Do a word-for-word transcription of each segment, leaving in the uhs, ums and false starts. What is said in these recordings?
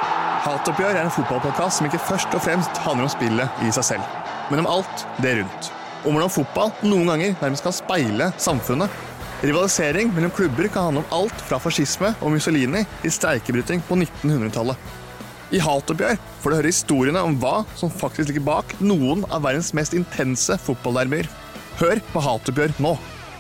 Hatoppgjør er en fotballpodcast som ikke først og fremst handler om spillet i seg selv, men om alt det rundt. Om hvordan fotball noen ganger nærmest kan speile samfunnet. Rivalisering mellom klubber kan handle om alt fra fascisme og Mussolini til streikebryting på nittenhundretallet. I Hatoppgjør får du høre historiene om hva som faktisk ligger bak noen av verdens mest intense fotballderbier. Hør på Hatoppgjør nå!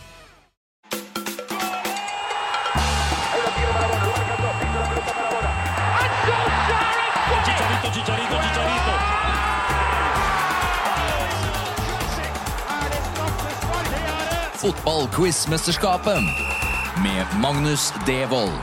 Fotball-quiz-mesterskapet med Magnus Devold.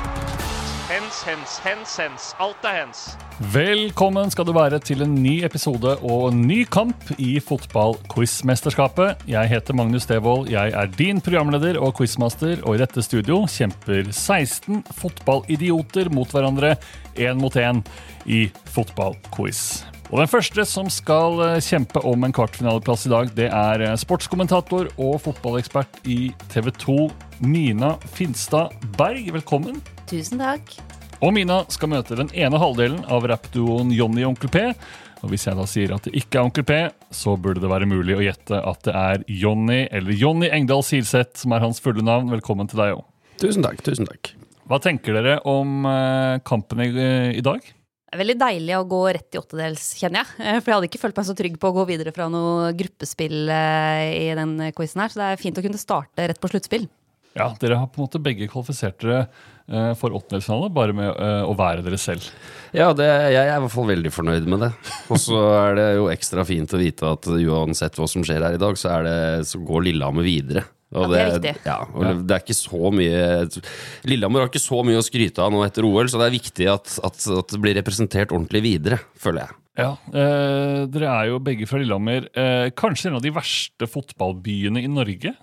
Hens, hens, hens, hens. Alt er hens. Velkommen skal du være til en ny episode og en ny kamp i Fotball-quiz-mesterskapet. Jeg heter Magnus Devold, jeg er din programleder og quizmaster, og i dette studio kjemper seksten fotballidioter mot hverandre, en mot en, i fotball-quiz. Og den første som skal kjempe om en kvartfinaleplass i dag, det er sportskommentator og fotballekspert i T V to, Mina Finstad Berg. Velkommen. Tusen takk. Og Mina skal møte den ene halvdelen av rappduoen Johnny og Onkel P. Og hvis jeg da sier at det ikke er Onkel P, så burde det være mulig å gjette at det er Johnny, eller Johnny Engdahl Silseth, som er hans fulle navn. Velkommen til deg også. Tusen takk, tusen takk. Hva tenker dere om kampen i, i dag? Det er veldig deilig å gå rett i åttedels, kjenner jeg. For jeg hadde ikke følt meg så trygg på å gå videre fra noe gruppespill i den quizen her. Så det er fint å kunne starte rett på sluttspill. Ja, dere har på en måte begge kvalifisert dere for åttendelsfinale, bare med å være dere selv. Ja, det, jeg er i hvert fall veldig fornøyd med det. Og så er det jo ekstra fint å vite at uansett hva som skjer her i dag, så, er det, så går Lillehammer videre. Og ja, det er viktig. Ja, og det er ikke så mye Lillehammer har ikke så mye å skryte av nå etter O L, så det er viktig at, at, at det blir representert ordentlig videre, føler jeg. Ja, eh, dere er jo begge fra Lillehammer. Eh, kanskje en av de verste fotballbyene i Norge?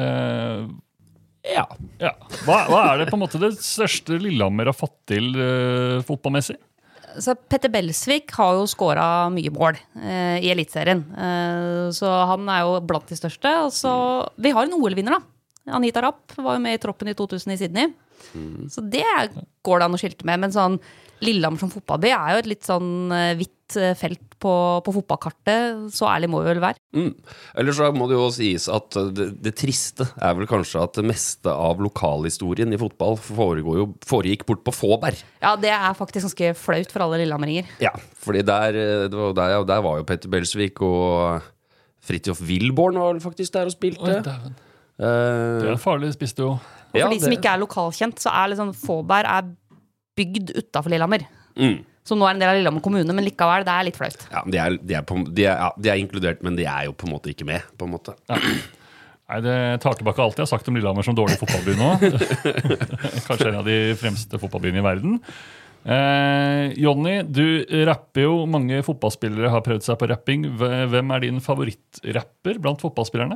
Eh, ja. ja. Hva, hva er det på en måte det største Lillehammer har fått til eh, fotballmessig? Så Petter Belsvik har jo skåret mye mål eh, i elitserien. Eh, så han er jo blant de største. Og så, vi har en O L-vinner da. Anita Rapp var jo med i troppen i to tusen i Sydney. Mm. Så det går det an å skilte med. Men sånn, Lillehammer som fotballby er jo et litt sånn hvitt felt på, på fotballkartet. Så ærlig må vi vel være. Mm. Eller så må det jo sies at det, det triste er vel kanskje at det meste av lokalhistorien i fotball foregår jo, foregikk bort på Fåberg. Ja, det er faktisk ganske flaut for alle lillehammeringer. Ja, fordi der, det var, der, der var jo Petter Belsvik og Fridtjof Wilborn var faktisk der og spilte. Oi, dæven. Uh, det er farlig, spiste jo. Og for ja, de som det... ikke er lokalkjent, så er liksom Fåberg er bygd utenfor Lillehammer. Mm. Som nå er en del av Lillehammer kommune, men likevel, det er litt flaut. Ja, de er, de, er på, de, er, ja, de er inkludert, men de er jo på en måte ikke med, på en måte. Ja. Nei, det tar tilbake alt jeg har sagt om Lillehammer som dårlig fotballby nå. Kanskje en av de fremste fotballbyene i verden. Eh, Johnny, du rapper jo, mange fotballspillere har prøvd seg på rapping. Hvem er din favorittrapper blant fotballspillerne?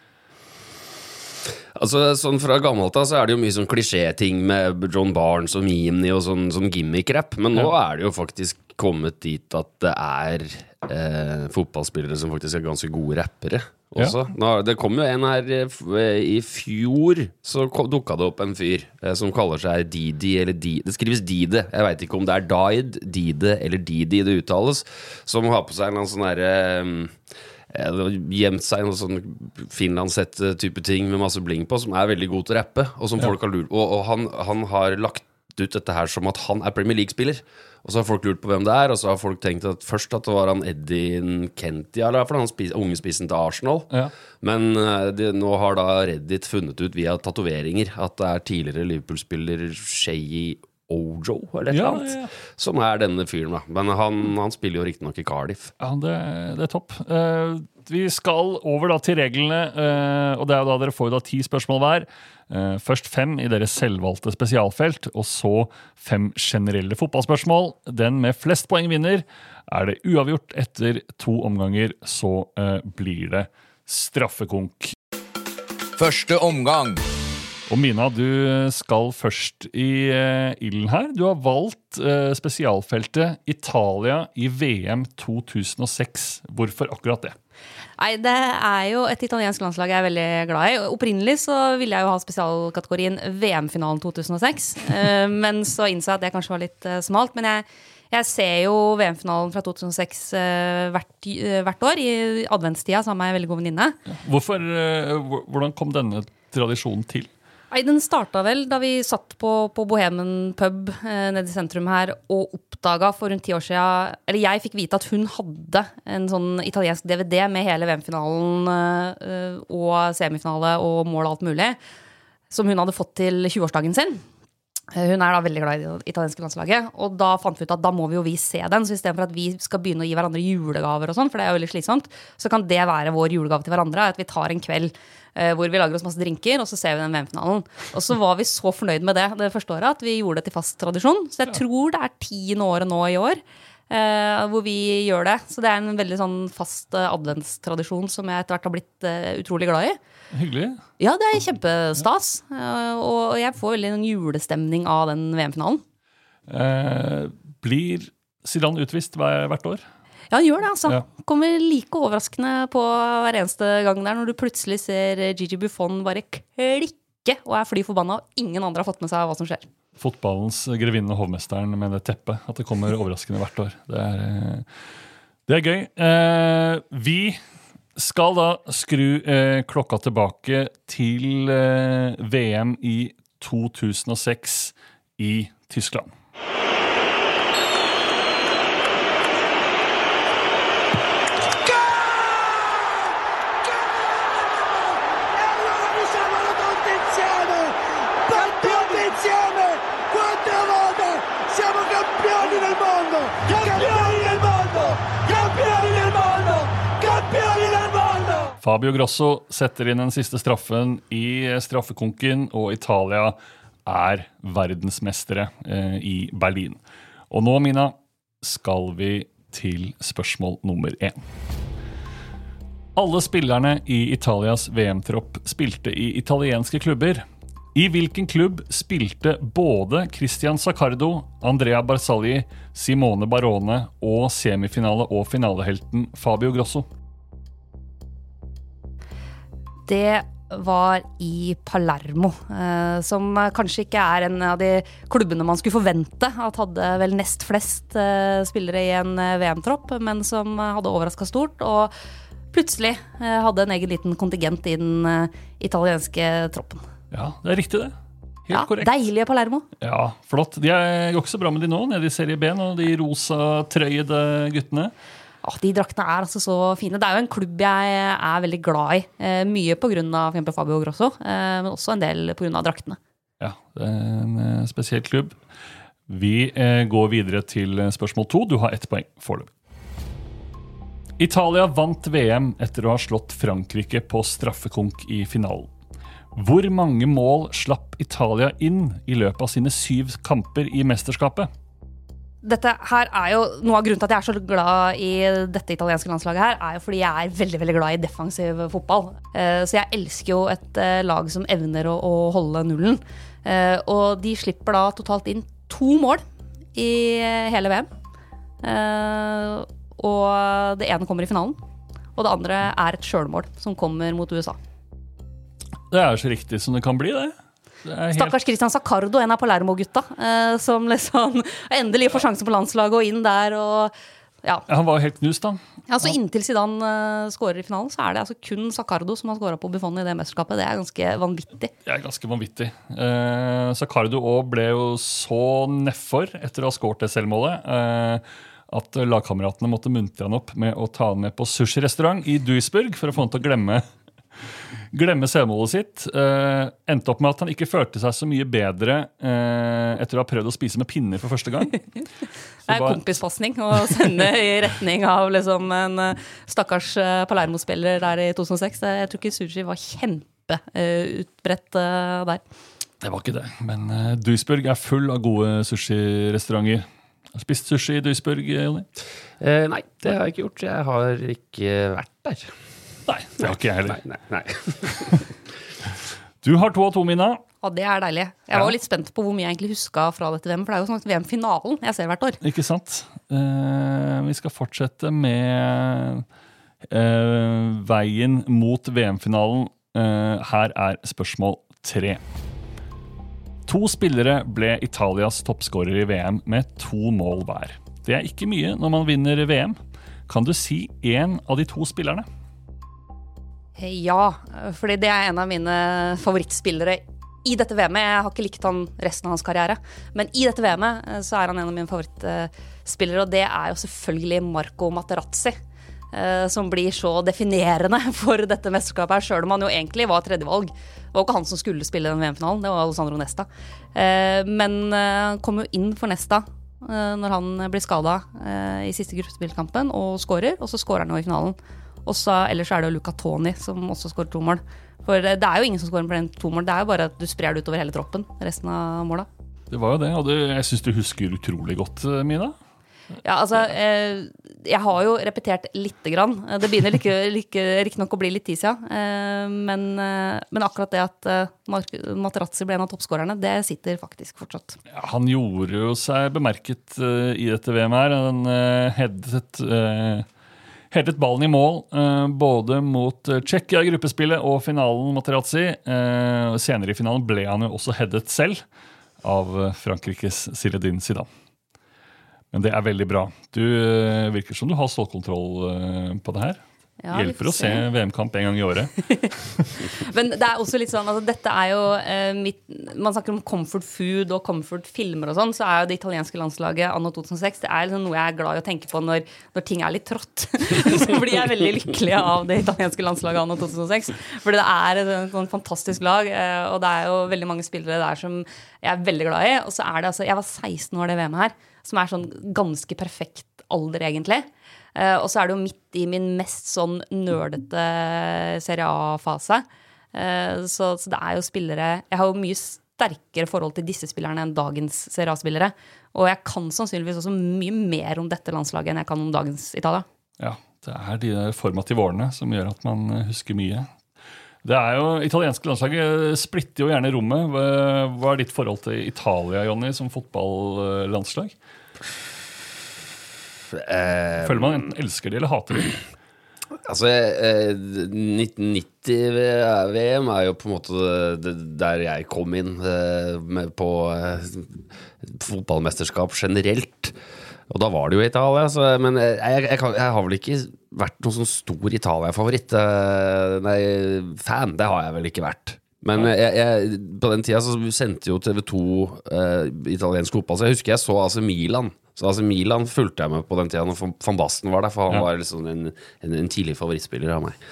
Altså, sånn fra gammelt da, så er det jo mye sånn klisjé-ting med John Barnes og Mimni og sånn, sånn gimmick-rap, men nå ja. Er det jo faktisk kommet dit at det er eh, fotballspillere som faktisk er ganske gode rappere også. Ja. Nå, det kom jo en her eh, i fjor, så kom, dukket det opp en fyr eh, som kaller seg Didi, eller Di, det skrives Dide, jeg vet ikke om det er Daid, Dide eller Didi det uttales, som har på seg en sånn her... Eh, gjemt seg noe sånn Finland-sett type ting med masse bling på, som er veldig god til å rappe, og som ja. Folk har lurt og, og han, han har lagt ut dette her som at han er Premier League-spiller, og så har folk lurt på hvem det er, og så har folk tenkt at først at det var han Eddie Nketiah, eller for han spis, unge spissen til Arsenal, ja. Men det, nå har da Reddit funnet ut via tatoveringer at det er tidligere Liverpool-spiller Shay Ojo, eller et eller annet, ja, ja. Som er denne fyren da. Men han, han spiller jo riktig nok i Cardiff. Ja, det, det er topp. Uh, vi skal over da til reglene, uh, og det er jo da dere får da ti spørsmål hver. Uh, først fem i deres selvvalgte spesialfelt, og så fem generelle fotballspørsmål. Den med flest poeng vinner. Er det uavgjort etter to omganger, så uh, blir det straffekonk. Første omgang. Og Mina, du skal først i uh, ilden her. Du har valgt uh, spesialfeltet Italia i V M to tusen og seks. Hvorfor akkurat det? Nei, det er jo et italiensk landslag jeg er veldig glad i. Opprinnelig så ville jeg jo ha spesialkategorien V M-finalen to tusen og seks, men så innså jeg at det kanskje var litt smalt. Men jeg, jeg ser jo V M-finalen fra to tusen og seks hvert, hvert år. I adventstida så har jeg en veldig god venninne. Hvorfor, hvordan kom denne tradisjonen til? Nei, den startet vel da vi satt på, på Bohemen pub eh, nede i sentrum her og oppdaget for rundt ti år siden, eller jeg fikk vite at hun hadde en sånn italiensk D V D med hele V M-finalen eh, og semifinale og mål og alt mulig, som hun hadde fått til tjueårsdagen sin. Hun er da veldig glad i det italienske landslaget, og da fant vi ut at da må vi jo vi se den, så i stedet for at vi skal begynne å gi hverandre julegaver og sånn, for det er jo veldig slitsomt, så kan det være vår julegave til hverandre, at vi tar en kveld eh, hvor vi lager oss masse drinker, og så ser vi den V M-finalen. Og så var vi så fornøyd med det det første året, at vi gjorde det til fast tradisjon, så jeg tror det er tiende året nå i år, eh, hvor vi gjør det. Så det er en veldig sånn fast eh, adventstradisjon som jeg etter hvert har blitt eh, utrolig glad i. Hyggelig. Ja, det er kjempestas. Og jeg får veldig en julestemning av den V M-finalen. Eh, blir Zidane utvist hvert år? Ja, han gjør det, altså. Ja. Kommer like overraskende på hver eneste gang der, når du plutselig ser Gigi Buffon bare klikke og er fly forbanna, og ingen andre har fått med seg hva som skjer. Fotballens grevinne og hovmesteren med det teppet, at det kommer overraskende hvert år. Det er, det er gøy. Eh, vi skal da skru eh, klokka tilbake til eh, V M i to tusen og seks i Tyskland. Fabio Grosso setter inn den siste straffen i straffekonken, og Italia er verdensmestere eh, i Berlin. Og nå, Mina, skal vi til spørsmål nummer én. Alle spillerne i Italias V M-tropp spilte i italienske klubber. I hvilken klubb spilte både Christian Saccardo, Andrea Barzagli, Simone Barone og semifinale- og finalehelten Fabio Grosso? Det var i Palermo, eh, som kanskje ikke er en av de klubbene man skulle forvente at hadde vel nest flest eh, spillere i en V M-tropp, men som hadde overrasket stort, og plutselig eh, hadde en egen liten kontingent i den eh, italienske troppen. Ja, det er riktig det. Helt ja, korrekt. Deilige Palermo. Ja, flott. De er jo ikke så bra med de nå, nede i Serie B, og de rosa trøyede guttene. Åh, de draktene er altså så fine. Det er jo en klubb jeg er veldig glad i. Eh, mye på grunn av for eksempel Fabio Grosso, eh, men også en del på grunn av draktene. Ja, det er en eh, spesiell klubb. Vi eh, går videre til spørsmål to. Du har ett poeng foreløpig. Italia vant V M etter å ha slått Frankrike på straffekonk i finalen. Hvor mange mål slapp Italia inn i løpet av sine syv kamper i mesterskapet? Dette her er jo, noe av grunnen til at jeg er så glad i dette italienske landslaget her, er jo fordi jeg er veldig, veldig glad i defensiv fotball. Eh, så jeg elsker jo et eh, lag som evner å, å holde nullen. Eh, og de slipper da totalt inn to mål i eh, hele V M. Eh, og det ene kommer i finalen, og det andre er et selvmål som kommer mot U S A. Det er så riktig som det kan bli, det. Helt... Stakkars Christian Saccardo, en av Palermo-gutta, eh, som liksom endelig får sjansen på landslaget og inn der. Og, ja. Han var helt knust, da. Ja, så inntil Zidane uh, skårer i finalen, så er det altså kun Saccardo som har skåret på Buffon i det mesterskapet. Det er ganske vanvittig. Det er ganske vanvittig. Eh, Saccardo også ble jo så nedfor etter å ha skåret det selvmålet, eh, at lagkameratene måtte muntre han opp med å ta han med på sushi-restaurant i Duisburg for å få han til å glemme glemme selvmålet sitt. Uh, endte opp med at han ikke følte seg så mye bedre uh, etter å ha prøvd å spise med pinner for første gang. Det er bare... kompispassning å sende i retning av liksom en uh, stakkars uh, Palermo-spiller der i to tusen og seks. Jeg tror ikke sushi var kjempeutbredt uh, der. Det var ikke det, men uh, Duisburg er full av gode sushi-restauranter. Har du spist sushi i Duisburg, Jonny? Eh, nei, det har jeg ikke gjort. Jeg har ikke vært der. Nei, det har ikke jeg heller. Nei, nei, nei. Du har to av to, Mina. Ja, det er deilig. Jeg Ja. var litt spent på hvor mye jeg egentlig huska fra dette V M, for det er jo sånn at V M-finalen jeg ser hvert år. Ikke sant? Eh, vi skal fortsette med eh, veien mot V M-finalen. Eh, her er spørsmål tre. To spillere ble Italias toppskårer i V M med to mål hver. Det er ikke mye når man vinner V M. Kan du si en av de to spillerne? Ja, fordi det er en av mine favorittspillere i dette V M-et. Jeg har ikke likt han resten av hans karriere, men i dette V M-et så er han en av mine favorittspillere, og det er jo selvfølgelig Marco Materazzi, som blir så definerende for dette mesterskapet her, selv om han jo egentlig var tredjevalg. Det var ikke han som skulle spille den V M-finalen, det var Alessandro Nesta. Men han kom jo inn for Nesta når han blir skadet i siste gruppespillkampen og skårer, og så skårer han jo i finalen. Og så ellers er det jo Luca Toni som også skårer to mål. For det er jo ingen som skårer på den to mål, det er jo bare at du sprer det utover hele troppen, resten av måla. Det var jo det, og det, jeg synes du husker utrolig godt, Mina. Ja, altså, eh, jeg har jo repetert litt grann. Det begynner like, like, riktig nok å bli litt tid siden. Eh, men, eh, men akkurat det at eh, Materazzi ble en av toppskårerne, det sitter faktisk fortsatt. Ja, han gjorde jo seg bemerket uh, i dette V M her. Han uh, headet, uh, headet ballen i mål, uh, både mot uh, Tsjekkia i gruppespillet og finalen Materazzi. Uh, senere i finalen ble han jo også headet selv av uh, Frankrikes Zinedine Zidane. Men det er veldig bra. Du uh, virker som du har stålkontroll uh, på det her. Ja, Hjelper å se V M-kamp en gang i året. Men det er også litt sånn, altså dette er jo eh, mitt, man snakker om comfort food og comfort filmer og sånn, så er jo det italienske landslaget anno to tusen og seks, det er liksom noe jeg er glad i å tenke på når, når ting er litt trått. Så blir jeg veldig lykkelig av det italienske landslaget anno to tusen og seks, for det er et, et, et fantastisk lag, eh, og det er jo veldig mange spillere der som jeg er veldig glad i, og så er det altså, jeg var seksten år det V M her, som er sånn ganske perfekt alder egentlig. Uh, og så er det jo midt i min mest sånn nørdete Serie A-fase. Uh, så, så det er jo spillere... Jeg har jo mye sterkere forhold til disse spillerne enn dagens Serie A-spillere. Og jeg kan sannsynligvis også mye mer om dette landslaget enn jeg kan om dagens Italia. Ja, det er de der formative årene som gjør at man husker mye. Det er jo, italienske landslaget splitter jo gjerne rommet. Hva, hva er ditt forhold til Italia, Jonny, som fotballlandslag? Eh, Føler man enten elsker de eller hater de? Altså, eh, nitten nitti-V M er jo på en måte det, der jeg kom inn eh, med på eh, fotballmesterskap generelt. Og da var det jo Italia, så, men jeg, jeg, jeg, kan, jeg har vel ikke vært noen sånn stor Italia-favoritt. Eh, nei, fan, det har jeg vel ikke vært. Men jeg, jeg, på den tida så sendte jo T V to eh, italiensk fotball, så jeg husker jeg så altså Milan. Så altså Milan fulgte jeg med på den tida når Van Basten var der, for han ja. var liksom en, en, en tidlig favorittspiller av meg.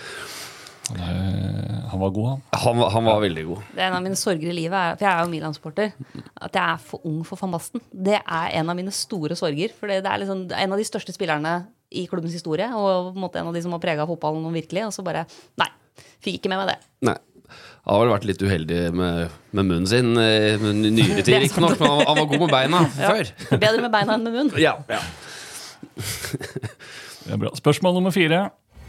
Han var god, han. Han, han var veldig god. Det er en av mine sorger i livet, for jeg er jo Milan-supporter, at jeg er for ung for Van Basten. Det er en av mine store sorger, for det er liksom en av de største spillerne i klubbens historie, og på en måte en av de som har preget fotballen virkelig, og så bare, nei, fikk ikke med meg det. Nei. Han har vel vært litt uheldig med, med munnen sin med nyere tid, ikke nok, men han, han var god med beina ja. før. Bedre med beina enn med munn. Ja, ja. Det er bra. Spørsmål nummer fire.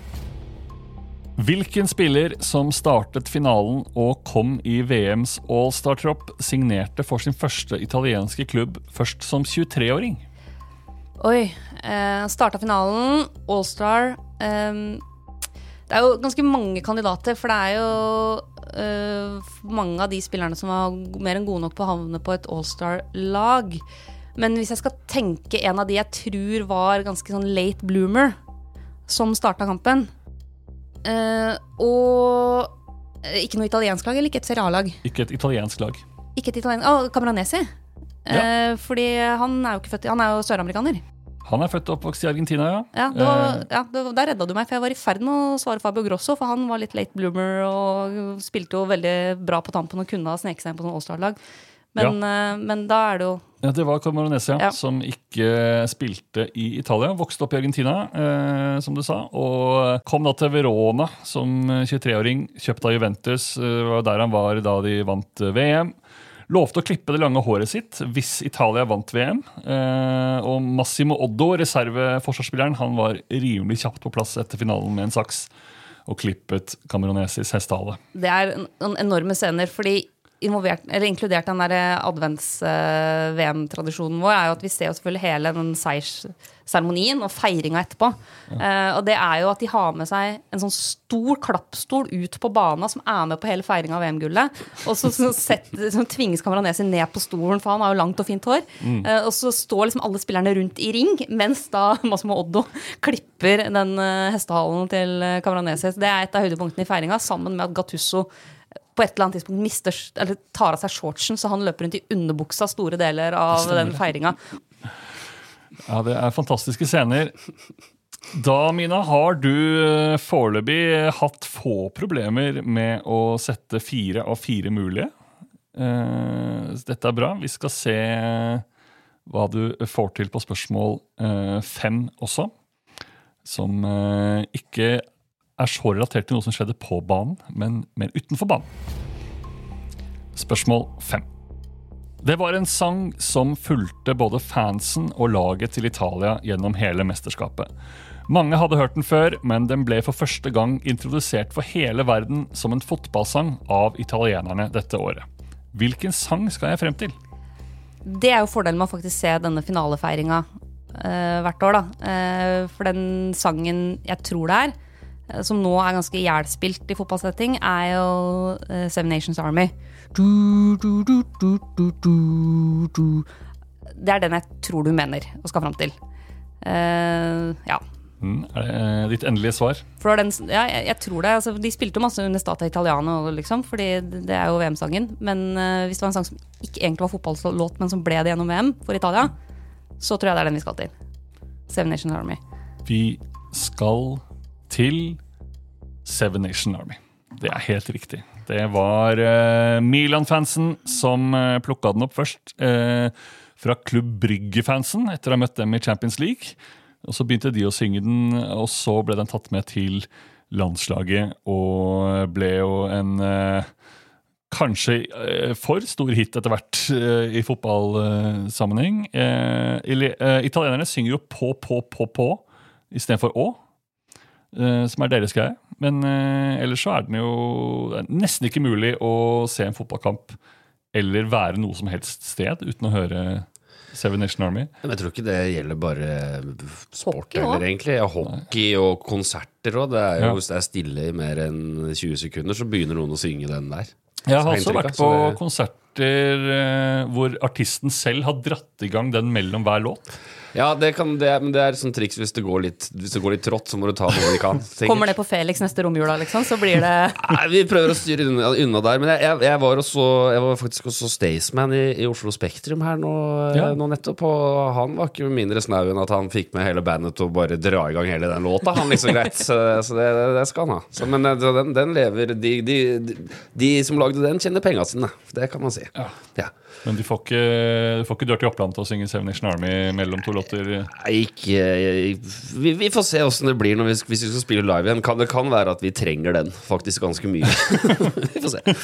Hvilken spiller som startet finalen og kom i V M's All-Star-tropp signerte for sin første italienske klubb først som tjuetre-åring? Oi, eh, startet finalen, All-Star... Eh, Det er jo ganske mange kandidater, for det er jo øh, mange av de spillerne som var mer enn gode nok på å havne på et All-Star-lag. Men hvis jeg skal tenke en av de jeg tror var ganske sånn late bloomer, som startet kampen, øh, og ikke noe italiensk lag, eller ikke et Serie A-lag? Ikke et italiensk lag. Ikke et italiensk, å, Camoranesi. Ja. Uh, fordi han er jo ikke født, han er jo søramerikaner. Han er født og oppvokst i Argentina, ja. Ja, det var, ja det, der redda du meg, for jeg var i ferd med å svare Fabio Grosso, for han var litt late bloomer og spilte jo veldig bra på tampen og kunne ha sneket seg inn på sånn All-Star-lag. Men, ja. uh, men da er det jo... Ja, det var Camoranesi, ja, ja. som ikke spilte i Italia, vokste opp i Argentina, eh, som du sa, og kom da til Verona som tjuetre-åring, kjøpt av Juventus, uh, der han var da de vant V M. Lovte å klippe det lange håret sitt hvis Italia vant V M. Eh, og Massimo Oddo, reserveforsvarsspilleren, han var rimelig kjapt på plass etter finalen med en saks og klippet Camoranesis hestehale. Det er en, en enorme scener, fordi involvert, eller inkludert den der advents-V M-tradisjonen vår, er jo at vi ser jo selvfølgelig hele den seiersseremonien og feiringen etterpå. Ja. Uh, og det er jo at de har med seg en sånn stor klappstol ut på banen som er med på hele feiringen av V M-gullet. Og så, så, sett, så tvinges Camoranesi ned på stolen, for han har jo langt og fint hår. Mm. Uh, og så står liksom alle spillerne rundt i ring, mens da Massimo Oddo klipper den uh, hestehalen til Camoranesi. Det er et av høydepunktene i feiringen, sammen med at Gattuso på et eller annet tidspunkt mister, eller tar av seg shortsen, så han løper rundt i underbuksa store deler av den feiringen. Ja, det er fantastiske scener. Da, Mina, har du foreløpig hatt få problemer med å sette fire av fire mulige. Dette er bra. Vi skal se hva du får til på spørsmål fem også, som ikke er så relatert til noe som skjedde på banen, men mer utenfor banen. Spørsmål fem. Det var en sang som fulgte både fansen og laget til Italia gjennom hele mesterskapet. Mange hadde hørt den før, men den ble for første gang introdusert for hele verden som en fotballsang av italienerne dette året. Hvilken sang skal jeg frem til? Det er jo fordelen med å faktisk se denne finalefeiringen uh, hvert år, da. Uh, for den sangen jeg tror det er, som nå er ganske ihjelspilt i fotballsetting, er jo uh, Seven Nations Army. Du, du, du, du, du, du, du. Det er den jeg tror du mener og skal frem til. Uh, ja. Mm, er det ditt endelige svar? For den, ja, jeg, jeg tror det. Altså, de spilte masse under Stata Italiano, liksom, fordi det er jo V M-sangen. Men uh, hvis det var en sang som ikke egentlig var fotballåt, men som ble det gjennom V M for Italia, så tror jeg det er den vi skal til. Seven Nations Army. Vi skal til Seven Nation Army. Det er helt riktig. Det var uh, Milan-fansen som uh, plukket den opp først. Uh, fra Klubb Brygge-fansen, etter å ha møtt dem i Champions League. Og så begynte de å synge den, og så ble den tatt med til landslaget, og ble jo en uh, kanskje uh, for stor hit etter hvert uh, i fotballsammenheng. Uh, uh, italienerne synger jo på, på, på, på, i stedet for å. Uh, som er deres greie, men uh, ellers så er den jo det er nesten ikke mulig å se en fotballkamp eller være noe som helst sted uten å høre Seven Nation Army. Men jeg tror ikke det gjelder bare sport heller, egentlig. Ja, hockey og konserter også. Det er jo, hvis det er stille i mer enn tjue sekunder, så begynner noen å synge den der. Jeg har også vært på konserter uh, hvor artisten selv har dratt i gang den mellom hver låt. Ja, det kan, det, men det er sånn triks hvis det går litt, hvis det går litt trått, så må du ta noe de kan. Sikkert. Kommer det på Felix neste romjula, liksom, så blir det... Nei, vi prøver å styre unna, unna der, men jeg, jeg, jeg, var også, jeg var faktisk også Staysman i, i Oslo Spektrum her nå, ja. nå nettopp, og han var ikke mindre snau enn at han fikk med hele bandet til å bare dra i gang hele den låta, han liksom greit, så, så det, det skal han ha. Så, men den, den lever, de, de, de, de som lagde den kjenner pengene sine, det kan man si. Ja. Ja. Men du får ikke, du får ikke dør til Oppland til å synge Seven Nation Army mellom to låter? Nei, ikke vi, vi får se hvordan det blir når vi, hvis vi skal spille live igjen. Kan, det kan være at vi trenger den faktisk ganske mye. Vi får se.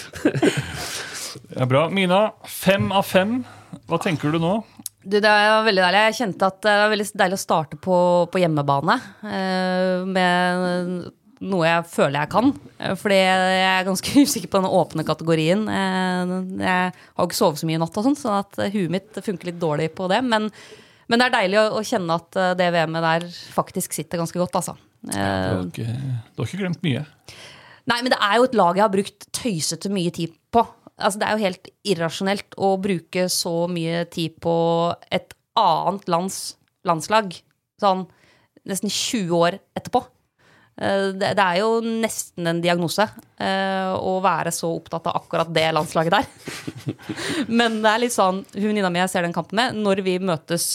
Ja, bra. Mina, fem av fem. Hva tenker du nå? Du, det er veldig deilig. Jeg kjente at det var veldig deilig å starte på, på hjemmebane eh, med noe jeg føler jeg kan, fordi jeg er ganske usikker på denne åpne kategorien. Jeg har ikke sovet så mye i natt og sånn, så at huet mitt funker litt dårlig på det, men, men det er deilig å, å kjenne at det V M-et der faktisk sitter ganske godt, altså. Ja, du, har ikke, du har ikke glemt mye. Nei, men det er jo et lag jeg har brukt tøysete mye tid på. Altså, det er jo helt irrasjonelt å bruke så mye tid på et annet lands landslag, sånn nesten tjue år etterpå. Det, det er jo nesten en diagnose å være så opptatt av akkurat det landslaget der. Men det er litt sånn, hun venninna mi jeg ser den kampen med, når vi møtes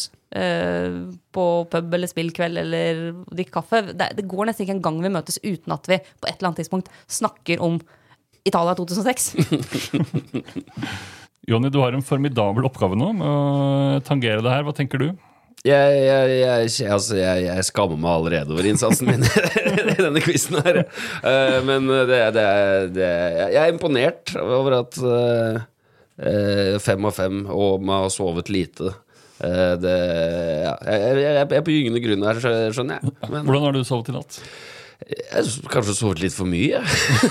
på pub eller spillkveld eller drikker kaffe, det, det går nesten ikke en gang vi møtes uten at vi på et eller annet tidspunkt snakker om Italia to tusen og seks. Jonny, du har en formidabel oppgave nå med å tangere det her. Hva tenker du? Jeg, jeg, jeg, altså, jeg, jeg skammer meg allerede over innsatsen min i denne quizen her. Uh, men det, det, det, jeg er imponert over at uh, fem av fem og man har sovet lite. Uh, det, ja, jeg, jeg, jeg er på gyngende grunn her, skjønner jeg. Men, hvordan har du sovet i natt? Jeg kanskje sovet litt for mye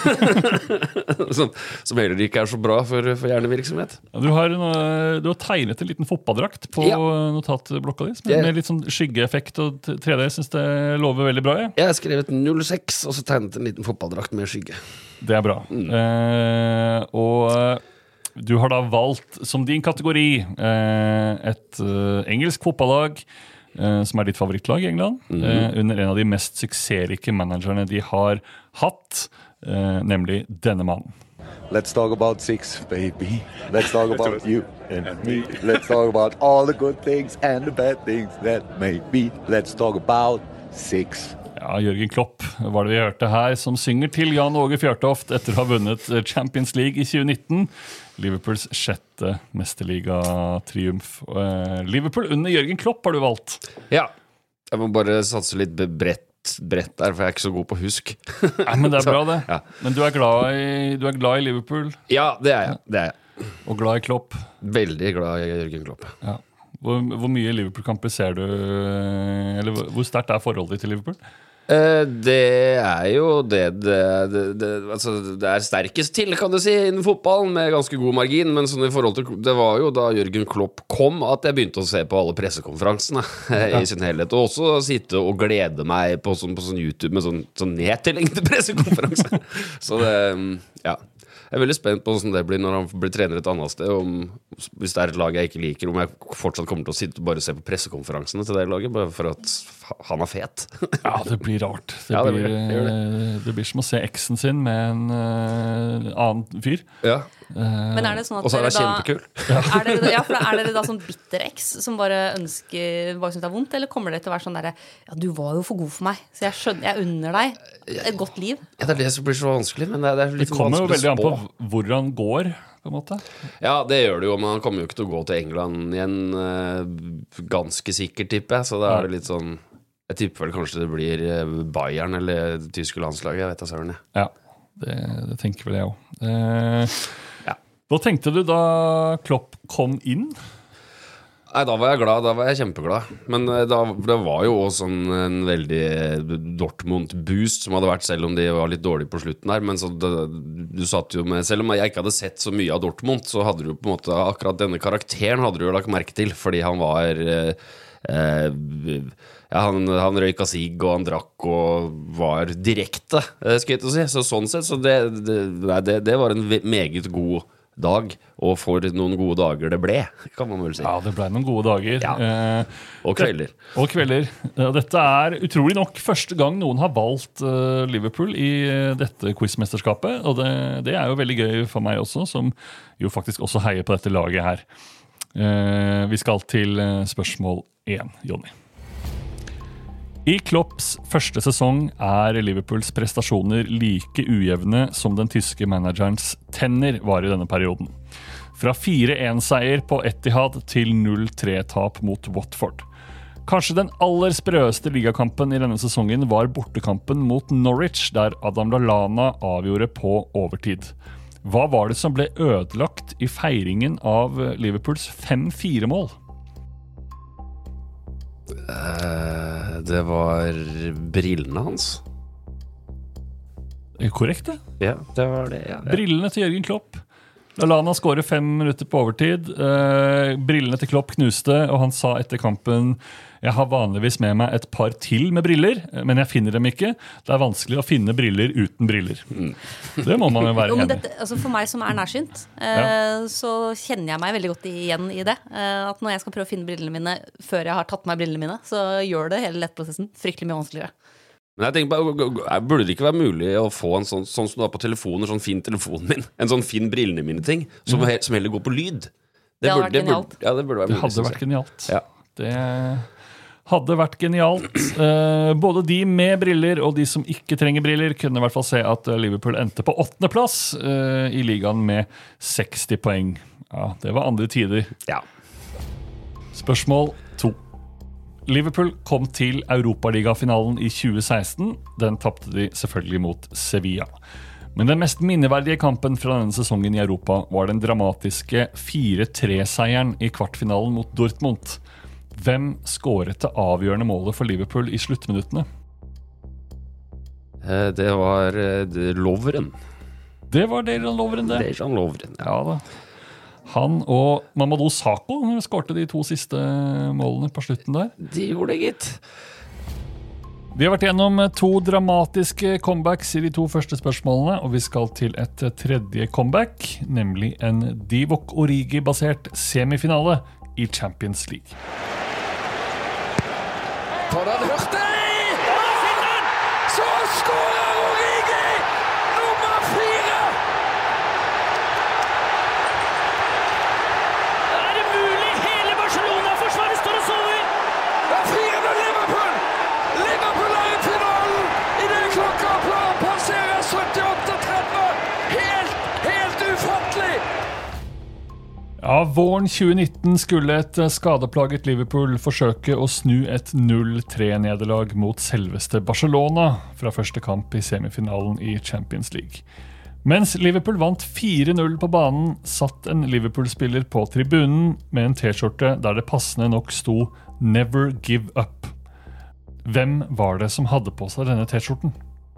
som, som heller ikke er så bra for, for hjernevirksomhet. Du har, en, du har tegnet en liten fotballdrakt på ja. notatblokka di med, yeah. med litt sånn skyggeeffekt og tre D. Jeg synes det lover veldig bra. Ja. Jeg har skrevet null seks og så tegnet en liten fotballdrakt med skygge. Det er bra. Mm. Eh, og du har da valgt som din kategori eh, et uh, engelsk fotballag som er ditt favorittlag i England, mm. eh, under en av de mest suksessrike managerne de har hatt, eh, nemlig denne mannen. Let's talk about six, baby. Let's talk about you and me. Let's talk about all the good things and the bad things that may be. Let's talk about six. Ja, Jørgen Klopp var det vi hørte her, som synger til Jan Åge Fjørtoft etter å ha vunnet Champions League i tjue nitten. Liverpools sjette mesterliga-triumf. Liverpool under Jørgen Klopp har du valgt. Ja, jeg må bare satse litt brett, brett der, for jeg er ikke så god på husk. Nei, men det er bra det. Ja. Men du er, glad i, du er glad i Liverpool? Ja, det er jeg. Det er jeg. Og glad i Klopp? Veldig glad i Jørgen Klopp. Ja. Hvor, hvor mye Liverpool-kamper ser du, eller hvor, hvor sterkt er forholdet til Liverpool? Eh, det er jo det det, det, det altså det er sterkest til, kan du si, innen fotballen, med ganske god margin. Men sånn i forhold til, det var jo da Jørgen Klopp kom at jeg begynte å se på alle pressekonferansene ja. I sin helhet, og også sitte og glede meg på sånn, på sånn YouTube med sånn, sånn nedtellingte pressekonferanse. Så det, ja, jeg er veldig spent på hvordan det blir når han blir trener et annet sted, om, hvis det er et lag jeg ikke liker, om jeg fortsatt kommer til å sitte og bare se på pressekonferansene til det laget, bare for at han er fet. Ja, det blir rart. Det, ja, det, blir, blir, det, det. det blir som å se eksen sin med en uh, annen fyr. Ja. Men er det sånn at og så er det kjempekul. Ja. Er dere, ja, for er dere da sånn bitter eks som bare ønsker, bare synes det er vondt, eller kommer det til å være sånn der, ja, du var jo for god for meg, så jeg skjønner, jeg unner deg et godt liv? Ja, det er det som blir så vanskelig, men det er, det er litt det kommer jo veldig an på hvor han går, på en måte. Ja, det gjør det jo, men han kommer jo ikke til å gå til England igjen, ganske sikkert, tipper jeg, så da er det litt sånn, jeg tipper vel kanskje det blir Bayern eller det tyske landslaget, jeg vet da søren. Ja, det, det tenker vel jeg også. Eh, Hva tenkte du da Klopp kom inn? Nei, da var jeg glad, da var jeg kjempeglad. Men da, det var jo også sånn en veldig Dortmund-boost som hadde vært, selv om de var litt dårlige på slutten der. Men så det, du satt jo med, selv om jeg ikke hadde sett så mye av Dortmund, så hadde du på en måte, akkurat denne karakteren hadde du jo lagt merke til, fordi han var eh, ja, han, han røyka sigg og han drakk og var direkte, skal jeg til å si. Så sånn sett, så det, det, det, det var en meget god dag, og for noen gode dager det ble, kan man vel si. Ja, det ble noen gode dager. Ja. Eh, og kvelder. Det, og kvelder. Dette er utrolig nok første gang noen har valgt uh, Liverpool i dette quizmesterskapet, og det, det er jo veldig gøy for meg også, som jo faktisk også heier på dette laget her. Eh, vi skal til spørsmål én, Jonny. I Klopps første sesong er Liverpools prestasjoner like ujevne som den tyske managerens tenner var i denne perioden. Fra fire en seier på Etihad til null tre tap mot Watford. Kanskje den aller sprøeste ligakampen i denne sesongen var bortekampen mot Norwich, der Adam Lallana avgjorde på overtid. Hva var det som ble ødelagt i feiringen av Liverpools fem fire mål? Uh, det var brillene hans. Korrekt det? Ja, det var det, ja. Brillene til Jørgen Klopp. Lallana skårer fem minutter på overtid. Uh, brillene til Klopp knuste, og han sa etter kampen: jeg har vanligvis med meg et par til med briller, men jeg finner dem ikke. Det er vanskelig å finne briller uten briller. Mm. Det må man jo være enig i. Altså for meg som er nærsynt, uh, ja. så kjenner jeg meg veldig godt igjen i det. Uh, at når jeg skal prøve å finne brillene mine før jeg har tatt meg brillene mine, så gjør det hele lettprosessen fryktelig mye vanskeligere. Men jeg tenker bare, burde det ikke være mulig å få en sånn, sånn som du har på telefoner, sånn fin telefonen min, en sånn fin brillene mine ting, som, mm. som heller går på lyd? Det, det hadde burde, vært genialt. Det, burde, ja, det burde være mulig. Det hadde vært genialt. Ja. Det hadde vært genialt. Eh, både de med briller og de som ikke trenger briller kunne i hvert fall se at Liverpool endte på åttende plass eh, i ligaen med seksti poeng. Ja, det var andre tider. Ja. Spørsmål to. Liverpool kom til Europaligafinalen i tjue seksten. Den tappte de selvfølgelig mot Sevilla. Men den mest minneverdige kampen fra denne sesongen i Europa var den dramatiske fire tre-seieren i kvartfinalen mot Dortmund. Hvem skåret det avgjørende målet for Liverpool i sluttminuttene? Eh, det var eh, Lovren. Det var Dejan Lovren, det. Dejan Lovren, ja. Ja da. Han og Mamadou Sakho skårte de to siste målene på slutten der. De gjorde det, gitt. Vi har vært gjennom to dramatiske comebacks i de to første spørsmålene, og vi skal til et tredje comeback, nemlig en Divock Origi-basert semifinale i Champions League. For den hørte jeg! Så skårer Origi! Nummer fire! Er det mulig? Hele Barcelona-forsvaret står og sover! Det er fire null Liverpool! Liverpool er i finalen! I det klokka passerer syttiåtte tretti! Helt, helt ufattelig! Ja, våren tjue nitten skulle et skadeplaget Liverpool forsøke å snu et null tre nederlag mot selveste Barcelona fra første kamp i semifinalen i Champions League. Mens Liverpool vant fire null på banen, satt en Liverpool-spiller på tribunen med en t-skjorte der det passende nok sto «Never give up». Hvem var det som hadde på seg denne t-skjorten?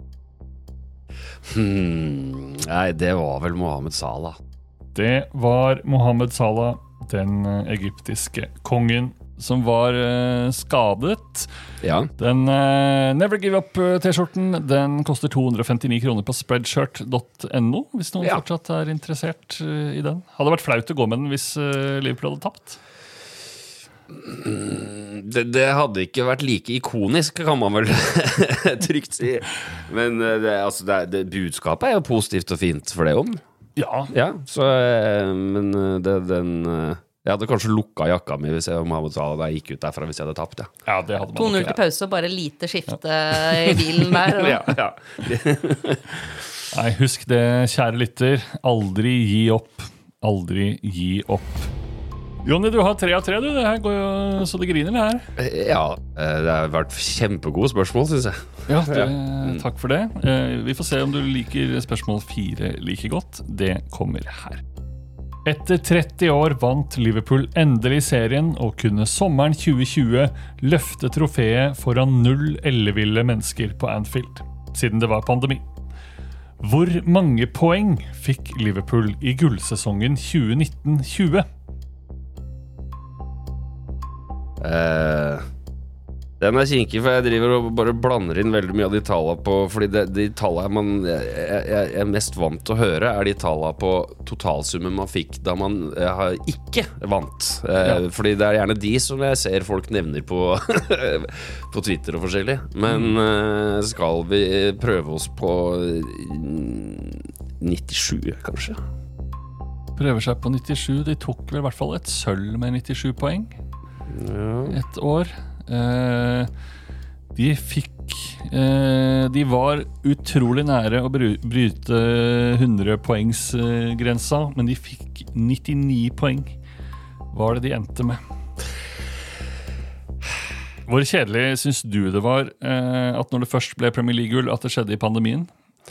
Hmm, nei, det var vel Mohamed Salah. Det var Mohamed Salah, den egyptiske kongen, som var uh, skadet. Ja. Den uh, Never Give Up-t-skjorten, den koster to hundre og femtini kroner på spreadshirt punktum no, hvis noen Ja. fortsatt er interessert uh, i den. Hadde vært flaut å gå med den hvis uh, Liverpool hadde tapt. Det, det hadde ikke vært like ikonisk, kan man vel trygt si. Men uh, det, altså, det, det, budskapet er jo positivt og fint for det om. Ja. Ja, så, uh, men uh, det, den... Uh, Jeg hadde kanskje lukka jakka mi hvis jeg Mohamed Salah da jeg gikk ut derfra hvis jeg hadde tapt, ja. Ja, det hadde man to null ikke. til pause, bare lite skifte i bilen der. Og... ja, ja. Nei, husk det, kjære lytter. Aldri gi opp. Aldri gi opp. Jonny, du har tre av tre, du. Det her går jo så det griner, det her. Ja, uh, det har vært kjempegode spørsmål, synes jeg. Ja, det, takk for det. Eh, vi får se om du liker spørsmål fire like godt. Det kommer her. Etter tretti år vant Liverpool endelig serien og kunne sommeren tjue tjue løfte trofeet foran null elleville mennesker på Anfield, siden det var pandemi. Hvor mange poeng fikk Liverpool i gullsesongen tjue nitten tjue? Uh, den er kinkig, for jeg driver og bare blander inn veldig mye av de tallene på, fordi det, de tallene man jeg, jeg, jeg er mest vant til å høre er de tallene på totalsummen man fikk da man uh, ikke vant. Uh, ja. Fordi det er gjerne de som jeg ser folk nevner på, på Twitter og forskjellig. Men uh, skal vi prøve oss på nittisju, kanskje? Prøver seg på nittisju. De tok vel i hvert fall et sølv med nittisju poeng. Ja. Et år. Eh, de fikk eh, De var utrolig nære å bry- bryte hundre poengsgrensa, men de fikk nittini poeng. Hva var det de endte med? Hvor kjedelig synes du det var eh, at når det først ble Premier League-gull, at det skjedde i pandemien?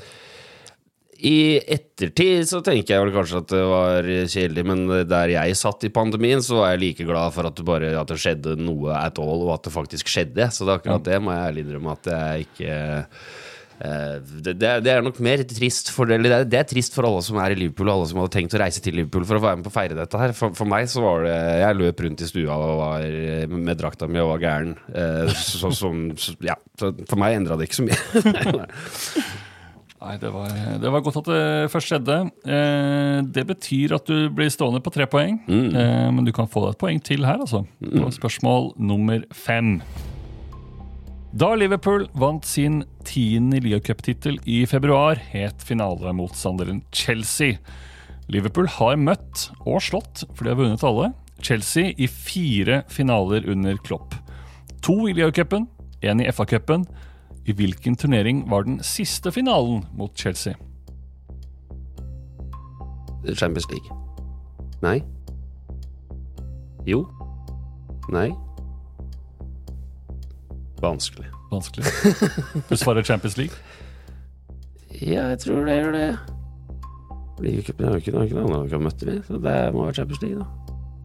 I ettertid så tenker jeg vel kanskje at det var kjedelig, men der jeg satt i pandemien så var jeg like glad for at det bare at det skjedde noe at all, og at det faktisk skjedde. Så det er akkurat det må jeg ærlig innrømme at jeg ikke eh, det, det er nok mer trist for det, det er trist for alle som er i Liverpool, og alle som hadde tenkt å reise til Liverpool for å være med på å feire dette her. For, for meg så var det, jeg løp rundt i stua og var med drakta mi og var gæren. Eh, så, som, ja, så for meg endret det ikke så mye. Nei, det var, det var godt at det først skjedde. Eh, det betyr at du blir stående på tre poeng, mm. eh, men du kan få deg et poeng til her, altså. På spørsmål nummer fem. Da Liverpool vant sin tiende Liga Cup-titel i februar, het finalemotstanderen Chelsea. Liverpool har møtt og slått, for de har vunnet alle, Chelsea i fire finaler under Klopp. To i Liga Cupen, en i F A-cupen. I hvilken turnering var den siste finalen mot Chelsea? Champions League. Nei. Jo. Nei. Vanskelig. Vanskelig. Du svarer Champions League? Ja, jeg tror det gjør det. Ligacupen har jo ikke noe annet vi kan møte med, så det må være Champions League da.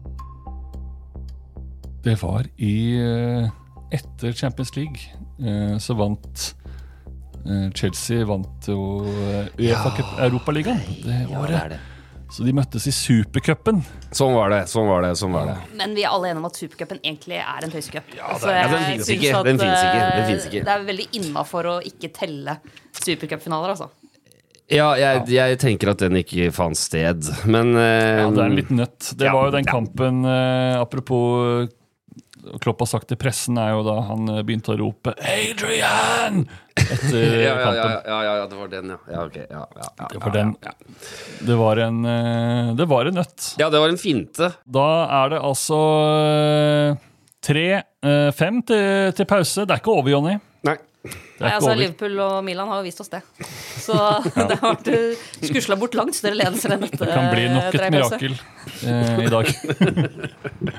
Det var i etter Champions League så vant Eh, Chelsea vant jo eh, UEFA Cup Europaligaen det året. det er det. Så de møttes i Supercupen. Sånn var det, sånn var det, sånn var det. Men vi er alle enige om at Supercupen egentlig er en tøysecup. Ja, det er- ja, den finnes ikke, den finnes ikke, den finnes ikke. Det er veldig innenfor å ikke telle Supercup-finaler, altså. Ja, jeg, jeg tenker at den ikke fant sted, men eh, Ja, det er en liten nøtt. Det Ja, var jo den ja. kampen, eh, apropos Klopp har sagt til pressen, er jo da han eh, begynte å rope Adrian! Etter ja, ja, ja, kampen. ja, ja, ja, det var den, ja. Ja, ok, ja, ja, ja, Det var den. Det var en, eh, det var en nøtt. Ja, det var en finte. Da er det altså eh, tre, eh, fem til, til pause. Det er ikke over, Jonny. Nei. Det er Nei, ikke altså, over. Liverpool og Milan har jo vist oss det. Så det har vært skuslet bort langt større ledelser enn dette. Det kan bli nok et trepause. mirakel eh, i dag.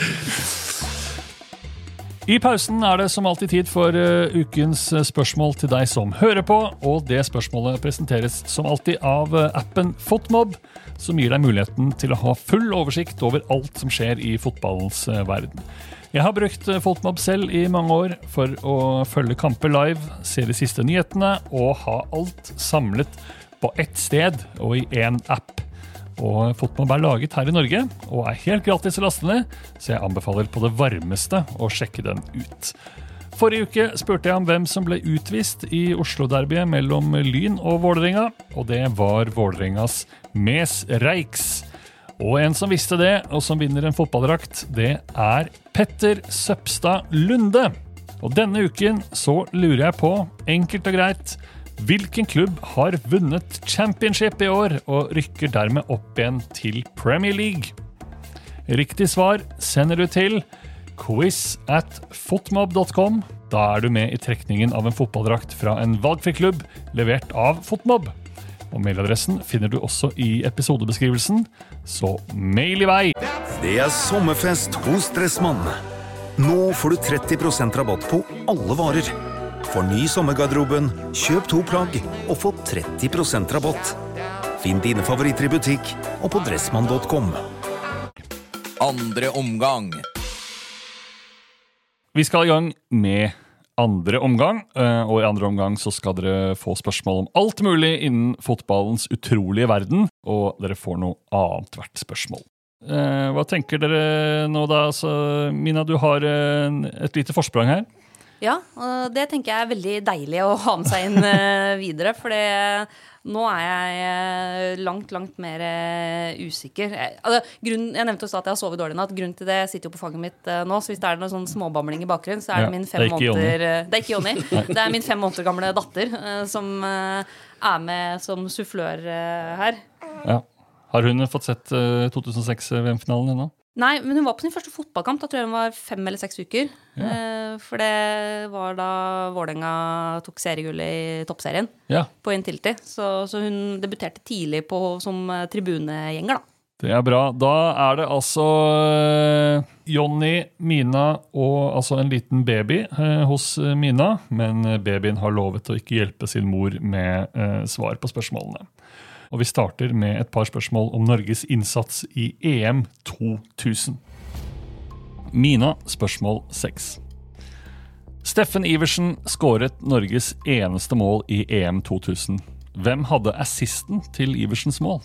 I pausen er det som alltid tid for uh, ukens uh, spørsmål til deg som hører på, og det spørsmålet presenteres som alltid av uh, appen Fotmob, som gir deg muligheten til å ha full oversikt over alt som skjer i fotballens uh, verden. Jeg har brukt uh, Fotmob selv i mange år for å følge kamper live, se de siste nyhetene og ha alt samlet på ett sted og i en app. Og Fotmob er laget her i Norge, og er helt gratis å laste ned, så jeg anbefaler på det varmeste å sjekke den ut. Forrige uke spurte jeg om hvem som ble utvist i Oslo-derbyet mellom Lyn og Vålerenga, og det var Vålerengas Mes Reiks. Og en som visste det, og som vinner en fotballdrakt, det er Petter Søpstad Lunde. Og denne uken så lurer jeg på, enkelt og greit, hvilken klubb har vunnet championship i år og rykker dermed opp igjen til Premier League? Riktig svar sender du til quiz at fotmob dot com. Da er du med i trekningen av en fotballdrakt fra en valgfri klubb levert av Fotmob. Og mailadressen finner du også i episodebeskrivelsen, så mail i vei! Det er sommerfest hos Dressmann. Nå får du tretti prosent rabatt på alle varer. Forny sommergarderoben, kjøp to plagg og få tretti prosent rabatt. Finn dine favoritter i butikk og på dressmann dot com. Andre omgang. Vi skal i gang med andre omgang, og i andre omgang så skal dere få spørsmål om alt mulig innen fotballens utrolige verden, og dere får noe annet hvert spørsmål. Hva tenker dere nå da? Altså, Mina, du har et lite forsprang her. Ja, og det tenker jeg er veldig deilig å ha med seg inn videre, for nå er jeg langt, langt mer usikker. Jeg, altså, grunn, jeg nevnte også at jeg har sovet dårlig natt. Grunnen til det sitter jo på fanget mitt nå, så hvis det er noen sånn småbamling i bakgrunnen, så er det ja, min fem det måneder... Det er ikke Jonny. Det er min fem måneder gamle datter som er med som sufflør her. Ja. Har hun fått sett to tusen og seks-V M-finalen ennå? Nei, men hun var på sin første fotballkamp. Da tror jeg hun var fem eller seks uker. Ja. For det var da Vålerenga tok seriegull i toppserien ja. På Intility. Så, så hun debuterte tidlig på, som tribunegjenger, da. Det er bra. Da er det altså Jonny, Mina og altså en liten baby eh, hos Mina. Men babyen har lovet å ikke hjelpe sin mor med eh, svar på spørsmålene. Og vi starter med et par spørsmål om Norges innsats i E M to tusen. Mina, spørsmål seks. Steffen Iversen skåret Norges eneste mål i E M to tusen. Hvem hadde assisten til Iversens mål?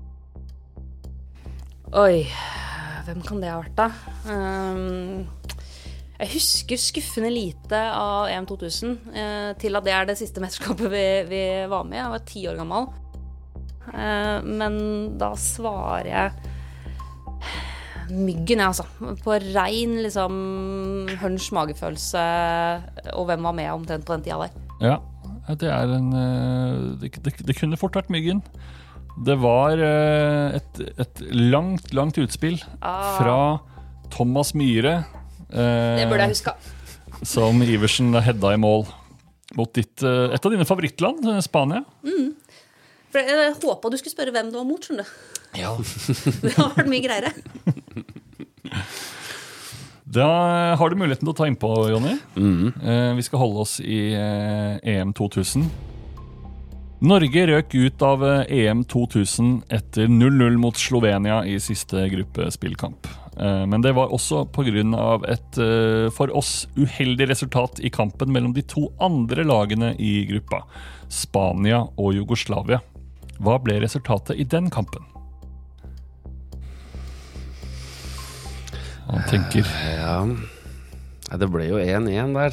Oi, hvem kan det ha vært da? Um, jeg husker skuffende lite av E M to tusen, uh, til at det er det siste mesterskapet vi, vi var med. Jeg var ti år gammel. Uh, men da svarer jeg Myggen, ja, altså. På rein liksom hunch magefølelse, og hvem var med omtrent på den tida der. Ja, det er en det, det, det kunne fort vært Myggen. Det var et, et langt, langt utspill ah. fra Thomas Myhre. Eh, det burde jeg huske. Som Iversen hedda i mål mot ditt, et av dine favorittland, Spania. Mm. For jeg håpet du skulle spørre hvem du var mot, skjønner du. Ja. Det har vært mye greiere. Da har du muligheten til å ta innpå, Jonny. Mm. Eh, vi skal holde oss i eh, E M to tusen. Norge røk ut av E M to tusen etter null null mot Slovenia i siste gruppespillkamp. Men det var også på grunn av et for oss uheldig resultat i kampen mellom de to andre lagene i gruppa, Spania og Jugoslavia. Hva ble resultatet i den kampen? Han tenker... Ja... Det ble jo en en der.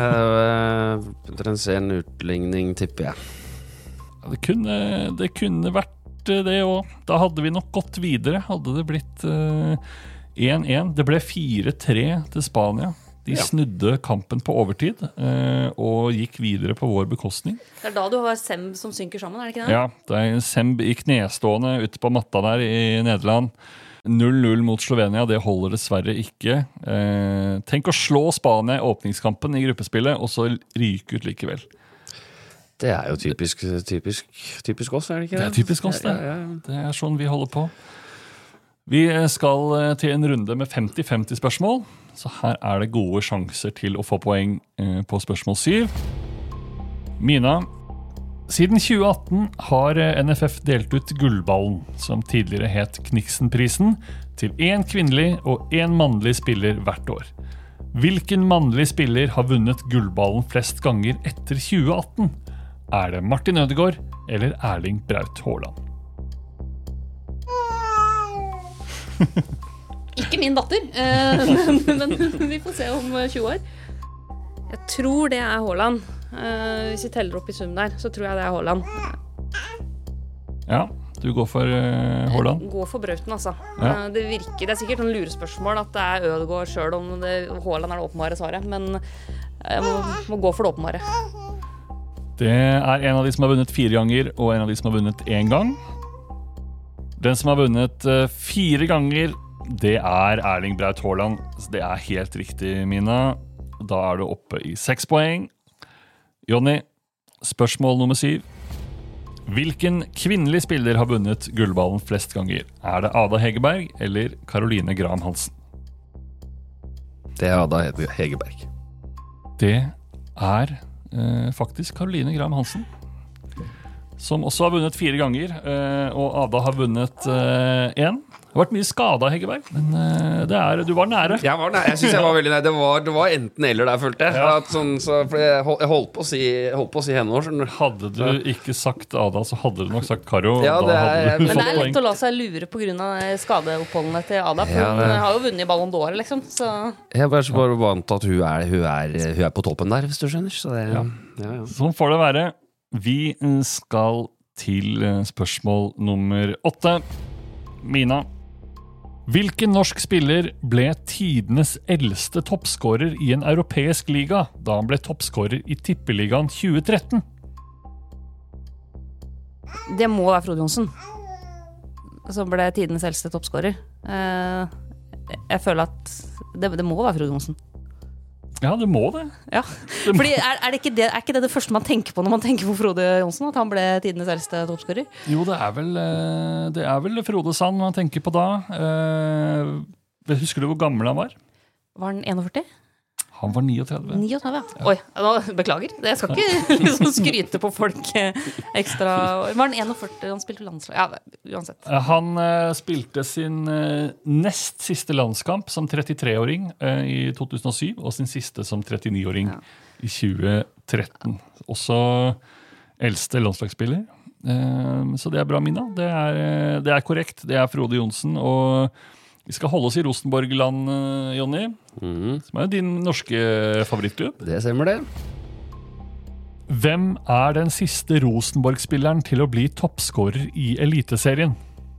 En sen utligning, tipper jeg. Det kunne, det kunne vært det også. Da hadde vi nok gått videre. Hadde det blitt en en. Det ble fire tre til Spania. De ja. snudde kampen på overtid og gikk videre på vår bekostning. Det er da du har Semb som synker sammen, er det ikke det? Ja, det er Semb i knestående ute på matta der i Nederland. null null mot Slovenia, det holder dessverre ikke. Eh, tenk å slå Spania i åpningskampen i gruppespillet, og så ryke ut likevel. Det er jo typisk, typisk, typisk oss, er det ikke det? Det er typisk oss, det. Ja, ja, ja. Det er sånn vi holder på. Vi skal til en runde med femti femti spørsmål, så her er det gode sjanser til å få poeng eh, på spørsmål syv. Mina, siden tjue atten har N F F delt ut gullballen, som tidligere het Kniksenprisen, til en kvinnelig og en mannlig spiller hvert år. Hvilken mannlig spiller har vunnet gullballen flest ganger etter tjue atten? Er det Martin Ødegaard eller Erling Braut Haaland? Ikke min datter, men vi får se om tjue år. Jeg tror det er Haaland. Uh, hvis vi teller opp i sum der, så tror jeg det er Haaland. Ja, du går for uh, Haaland? Gå for Brauten, altså. Ja. Uh, det virker, det er sikkert noen lurespørsmål at det er Ødegaard selv om det, Haaland er det åpenbare svaret, men jeg må, må gå for det åpenbare. Det er en av de som har vunnet fire ganger, og en av de som har vunnet en gang. Den som har vunnet uh, fire ganger, det er Erling Braut Haaland. Det er helt riktig, Mina. Da er du oppe i seks poeng. Jonny, spørsmål nummer syv. Hvilken kvinnelig spiller har vunnet gullballen flest ganger? Er det Ada Hegerberg eller Caroline Graham Hansen? Det er Ada Hegerberg. Det er eh, faktisk Caroline Graham Hansen, som også har vunnet fire ganger, eh, og Ada har vunnet én. Eh, det har vært mye skadet, Hegerberg, men uh, det er, du var nære. Jeg var nære, jeg synes jeg var veldig nære. Det var, det var enten eller der, følte jeg. Ja. Sånn, så, for jeg, hold, jeg holdt på å si, holdt på å si henne også. Hadde du ja. ikke sagt Ada, så hadde du nok sagt Karo. Ja, det er, men det er lett å la seg lure på grunn av skadeoppholdene til Ada, for ja, hun har jo vunnet i Ballon d'Or, liksom. Så. Jeg er bare, bare vant til at hun er, hun, er, hun er på toppen der, hvis du skjønner. Så det, ja. Ja, ja. Sånn får det være. Vi skal til spørsmål nummer åtte. Mina, hvilken norsk spiller ble tidenes eldste toppskårer i en europeisk liga da han ble toppskårer i Tippeligaen tjue tretten? Det må være Frode Johnsen, som ble tidenes eldste toppskårer. Jeg føler at det, det må være Frode Johnsen. Ja, det må det. Ja, fordi er, er, det ikke det, er ikke det det første man tenker på når man tenker på Frode Johnsen, at han ble tidenes eldste toppskårer? Jo, det er vel, det er vel Frode Sand man tenker på da. Husker du hvor gammel han var? Var han førti? Han var trettini. trettini, ja. Oi, nå, beklager. Jeg skal ikke liksom skryte på folk ekstra. Var han førti? Han spilte landslag? Ja, uansett. Han uh, spilte sin uh, nest siste landskamp som trettitre-åring uh, i to tusen og syv, og sin siste som trettini-åring ja. i tjue tretten. Også eldste landslagsspiller. Uh, så det er bra, Mina. Det er, uh, det er korrekt. Det er Frode Johnsen, og vi skal holde oss i Rosenborg-land, Jonny, mm. som er din norske favorittklubb. Det stemmer det. Hvem er den siste Rosenborg-spilleren til å bli toppskårer i Eliteserien?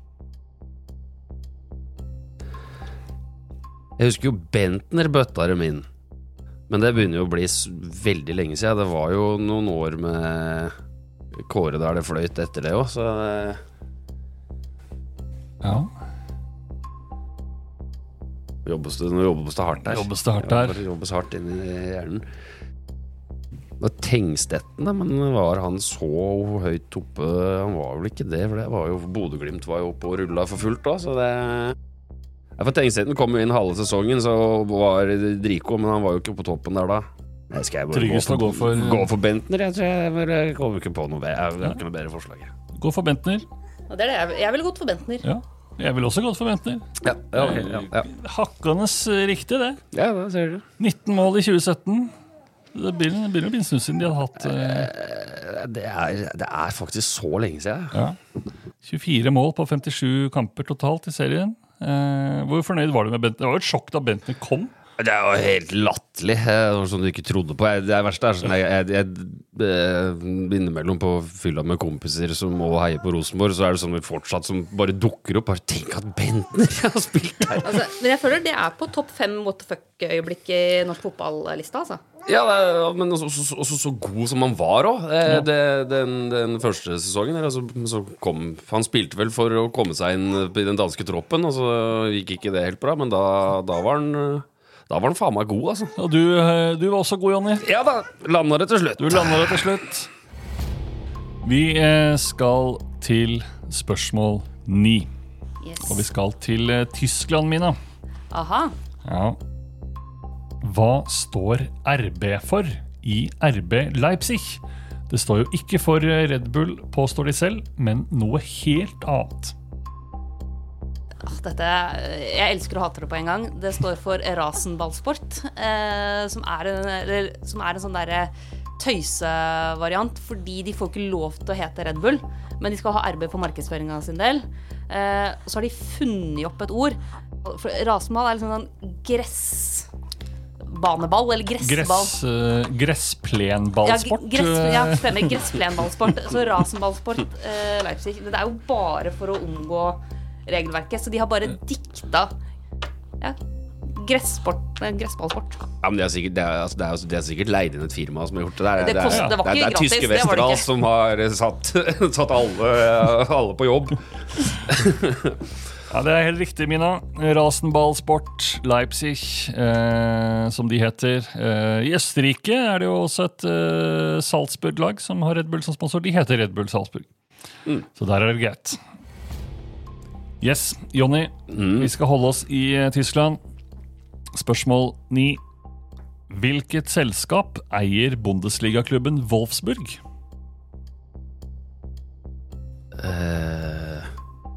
Jeg husker jo Bentner bøtta dem inn. Men det begynner jo å bli veldig lenge siden. Det var jo noen år med Kåre der det fløyt etter det også, så ja. Jobbes det, nå jobbes det hardt der. Jobbes det hardt der. Jobbes hardt inn i hjernen. Og Tengstetten, da, men var han så høyt oppe? Han var vel ikke det, for det var jo Bodø-Glimt var jo oppe og rullet for fullt da, så det... Ja, for Tengstetten kom jo inn halve sesongen, så var Driko, men han var jo ikke på toppen der da. Nei, skal jeg bare gå for, gå for, gå for Bentner? Jeg tror jeg, jeg kommer ikke på noe bedre. Jeg har ikke noe bedre forslag. Gå for Bentner. Ja, det er det. Jeg, jeg ville gått for Bentner. Ja. Jeg vil også godt forvente. Ja, ja, okay, ja, ja. Hakkandes riktig, det. Ja, det ser du. nitten mål i tjue sytten. Det begynner, det begynner å bli en stund siden de hadde hatt uh... det, er, det er faktisk så lenge siden. Ja. tjuefire mål på femtisju kamper totalt i serien. Uh, hvor fornøyd var du med Bentner? Det var jo et sjokk da Bentner kom. Det er jo helt latterlig, som du ikke trodde på. Det er verst er sånn, jeg, jeg, jeg innimellom på fylla med kompiser som må heie på Rosenborg, så er det sånn vi fortsatt som bare dukker opp. Bare tenk at Bentner har spilt her. Altså, men jeg føler det er på topp fem what the fuck-øyeblikk i norsk fotballista, altså. Ja, men også, også, også så god som han var også. Ja. Det, den, den første sesongen, altså, så kom, han spilte vel for å komme seg inn i den danske troppen, og så gikk ikke det helt bra, men da, da var han... Da var han faen meg god, altså. Og du, du var også god, Jonny. Ja da, landet det til slutt. Du landet det til slutt. Vi skal til spørsmål ni. Yes. Og vi skal til Tyskland, Mina. Aha. Ja. Hva står R B for i R B Leipzig? Det står jo ikke for Red Bull, påstår de selv, men noe helt annet. Dette, jeg elsker å hate det på en gang. Det står for Rasenballsport, eh, som, er en, eller, som er en sånn der tøysevariant, fordi de får ikke lov til å hete Red Bull, men de skal ha R B for markedsføringen sin del. Eh, og så har de funnet opp et ord. For rasenball er liksom sånn gressbaneball, eller gressball. Gress, uh, gressplenballsport. Ja, gress, ja, stemmer. Gressplenballsport. Så rasenballsport eh, Leipzig, det er jo bare for å omgå regelverket, så de har bare dikta ja, gressport, gressballsport. Ja, men det er sikkert, det er, altså, det er, det er sikkert leid inn et firma som har gjort det der. Det, kost, det var ikke det er, det er gratis, tyske det var det ikke. Westerdals som har satt, satt alle, alle på jobb. Ja, det er helt riktig, Mina. Rasenballsport Leipzig, eh, som de heter. Eh, I Østerrike er det jo også et eh, Salzburg-lag som har Red Bull som sponsor. De heter Red Bull Salzburg. Mm. Så der er det greit. Yes, Jonny, mm. vi skal holde oss i uh, Tyskland. Spørsmål ni. Hvilket selskap eier Bundesliga-klubben Wolfsburg? Uh,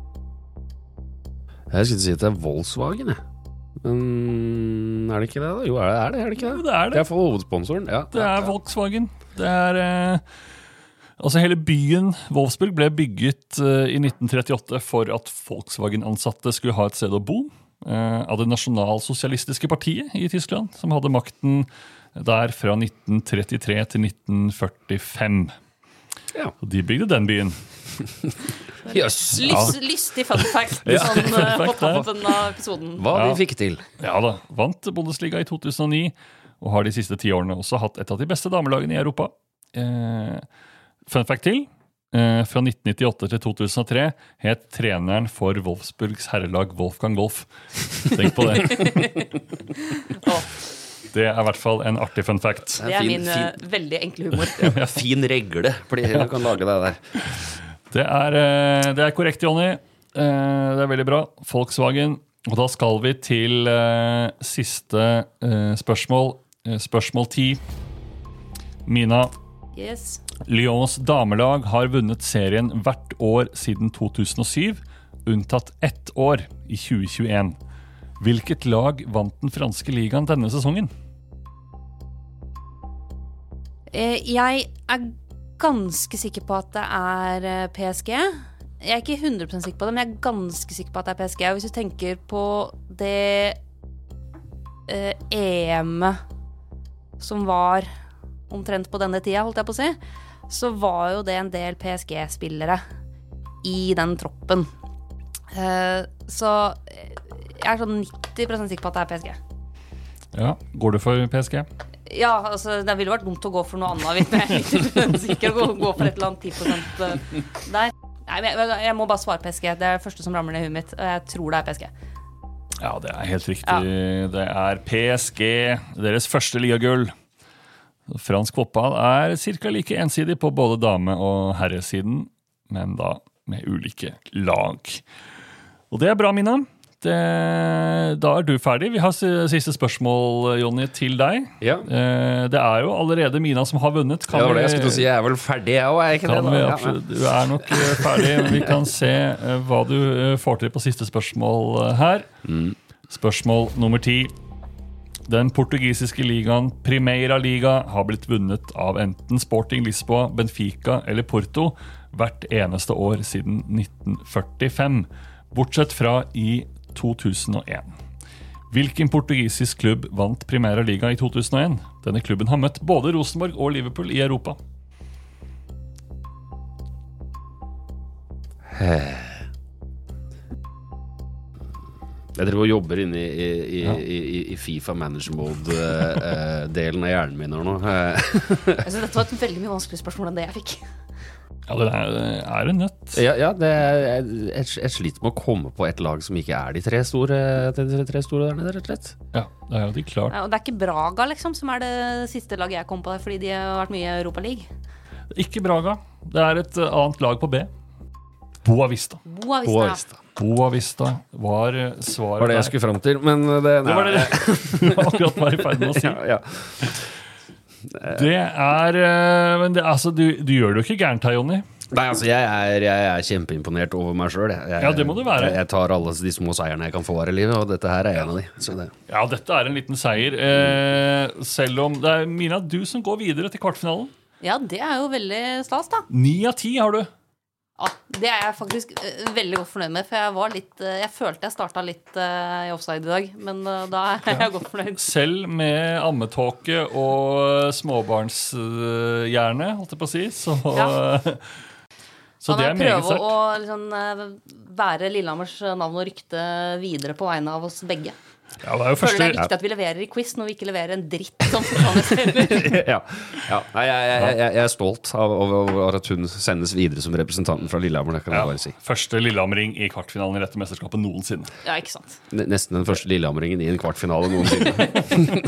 jeg skulle si at det er Volkswagen, jeg. Men er det ikke det da? Jo, er det er det, er det ikke det? Jo, det er det. Det er for hovedsponsoren, ja. Det er Volkswagen. Det er... Uh, Altså hele byen Wolfsburg ble bygget uh, i nitten trettiåtte for at Volkswagen-ansatte skulle ha et sted å bo uh, av det nasjonalsosialistiske partiet i Tyskland, som hadde makten der fra nitten trettitre til nitten førtifem. Ja. Og de bygde den byen. Yes. Lyst, lystig fun fact, ja. sånn uh, på toppen av episoden. Hva ja. de fikk til? Ja da, vant Bundesliga i to tusen og ni, og har de siste ti årene også hatt et av de beste damelagene i Europa. Uh, Fun fact til, eh, fra nitten nittiåtte til to tusen og tre het treneren for Wolfsburgs herrelag Wolfgang Wolf. Tenk på det. Det er i hvert fall en artig fun fact. Det er min fin, fin. veldig enkle humor. Ja, fin regle, fordi du kan lage det der. Det er, eh, det er korrekt, Jonny. Eh, det er veldig bra. Volkswagen. Og da skal vi til eh, siste eh, spørsmål. Eh, spørsmål ti. Mina. Yes. Lyons damelag har vunnet serien hvert år siden to tusen og syv, unntatt ett år i tjue tjueen. Hvilket lag vant den franske ligaen denne sesongen? Jeg er ganske sikker på at det er P S G. Jeg er ikke hundre prosent sikker på det, men jeg er ganske sikker på at det er P S G. Og hvis du tenker på det eh, E M-et som var omtrent på denne tida, holdt jeg på å si, så var jo det en del P S G-spillere i den troppen. Eh, så jeg er sånn nitti prosent sikker på at det er P S G. Ja, går du for P S G? Ja, altså det ville vært dumt å gå for noe annet hvis jeg er sikker å gå for et eller annet ti prosent der. Nei, men jeg, jeg må bare svare P S G. Det er det første som rammer ned i huet mitt, og jeg tror det er P S G. Ja, det er helt riktig. Ja. Det er P S G, deres første ligagull. Fransk fotball er cirka like ensidig på både dame- og herresiden, men da med ulike lag. Og det er bra, Mina. det, da er du ferdig. Vi har siste spørsmål, Jonny, til deg. Ja. Det er jo allerede Mina som har vunnet. Kan ja, det var det jeg skulle til å si. Jeg er vel ferdig, jeg også, er ikke det? Vi, absolutt, du er nok ferdig, men vi kan se hva du får til på siste spørsmål her. Mm. Spørsmål nummer ti. Den portugisiske ligaen Primeira Liga har blitt vunnet av enten Sporting Lisboa, Benfica eller Porto hvert eneste år siden nitten førtifem, bortsett fra i to tusen og en. Hvilken portugisisk klubb vant Primeira Liga i to tusen og en? Denne klubben har møtt både Rosenborg og Liverpool i Europa. Jeg driver og jobber inne i, i, i, ja. i, i FIFA Manager Mode-delen uh, av hjernen min her nå. Jeg synes dette var et veldig mye vanskelig spørsmål enn det jeg fikk. Ja, det er, er en nøtt. Ja, ja det er, jeg, jeg sliter med å komme på et lag som ikke er de tre store, de tre store der nede, rett og slett. Ja, det er jo de klart. Ja, og det er ikke Braga, liksom, som er det siste laget jeg kom på der, fordi de har vært mye i Europa League. Ikke Braga. Det er et annet lag på B. Boa Vista. Boa Vista. Boa Vista. Boa Vista var svaret. Var det jeg skulle frem til, men det, det var det jeg akkurat var i ferd med å si. Ja, ja. Det er, men det, altså, du, du gjør det jo ikke gærent her, Jonny. Nei, altså, jeg er, jeg er kjempeimponert over meg selv. Jeg, ja, det må du være. Jeg, jeg tar alle de små seierne jeg kan få her i livet, og dette her er en av de. Så det. Ja, dette er en liten seier. Eh, selv om det er Mina, du som går videre til kvartfinalen. Ja, det er jo veldig stas da. Ni av ti har du. Ja, det er jeg faktisk uh, veldig godt fornøyd med, for jeg var litt, uh, jeg følte jeg startet litt uh, i offside i dag, men uh, da er jeg ja. godt fornøyd. Selv med ammetåke og småbarnshjerne, holdt jeg på å si, så, ja. så det er meget sterkt. Han prøver å liksom, uh, være Lillehammers navn og rykte videre på vegne av oss begge. Ja, det er jo første... Føler det er viktig at vi leverer i quiz når vi ikke leverer en dritt som fortsatt spiller. ja, ja. Nei, jeg, jeg, jeg, jeg er stolt av, av, av at hun sendes videre som representanten fra Lillehammer, det kan jeg ja, bare si. Første Lillehammering i kvartfinalen i dette mesterskapet noensinne. Ja, ikke sant. Nesten den første Lillehammeringen i en kvartfinale noensinne.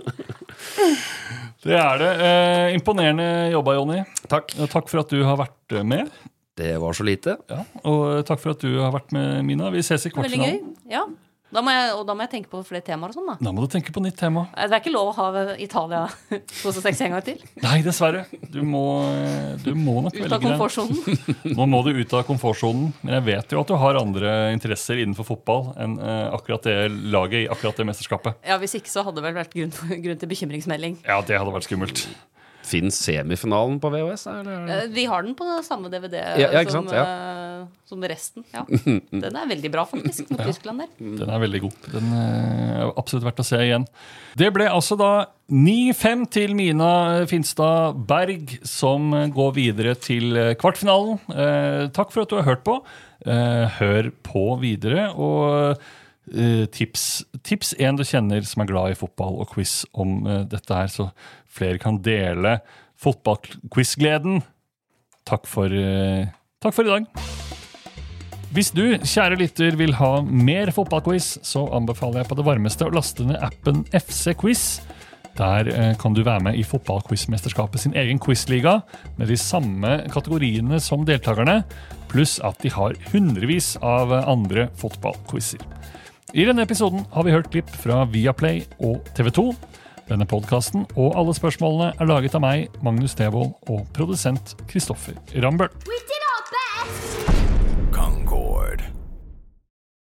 Det er det. Eh, imponerende jobba, Jonny. Takk. Takk for at du har vært med. Det var så lite. Ja, og takk for at du har vært med, Mina. Vi ses i kvartfinalen. Veldig gøy, ja. Da må jeg, og da må jeg tenke på flere temaer og sånn da. Da må du tenke på nytt tema. Det er ikke lov å ha Italia hos seks en gang til. Nei, dessverre. Du må, du må nok velge den. Ut av komfortsonen. Nå må du ut av komfortsonen. Men jeg vet jo at du har andre interesser innenfor fotball enn uh, akkurat det laget i akkurat det mesterskapet. Ja, hvis ikke så hadde det vel vært grunn, grunn til bekymringsmelding. Ja, det hadde vært skummelt. Finns semifinalen på V H S? Eller? Vi har den på samme D V D ja, ja, som, sant, ja. uh, som resten. Ja. Den er veldig bra faktisk mot ja. Tyskland der. Den er veldig god. Den er absolutt verdt å se igjen. Det ble altså da ni fem til Mina Finstad Berg som går videre til kvartfinalen. Eh, takk for at du har hørt på. Eh, hør på videre og Uh, tips, tips en du kjenner som er glad i fotball og quiz om uh, dette her, så flere kan dele fotballquizgleden. Takk for, uh, takk for i dag. Hvis du, kjære lytter, vil ha mer fotballquiz, så anbefaler jeg på det varmeste å laste ned appen F C Quiz. Der uh, kan du være med i fotballquizmesterskapet sin egen quizliga med de samme kategoriene som deltakerne, pluss at de har hundrevis av andre fotballquizer. I denne episoden har vi hørt klipp fra Viaplay og T V to. Denne podcasten og alle spørsmålene er laget av meg, Magnus Devold, og produsent Kristoffer Rambøll. We did our best!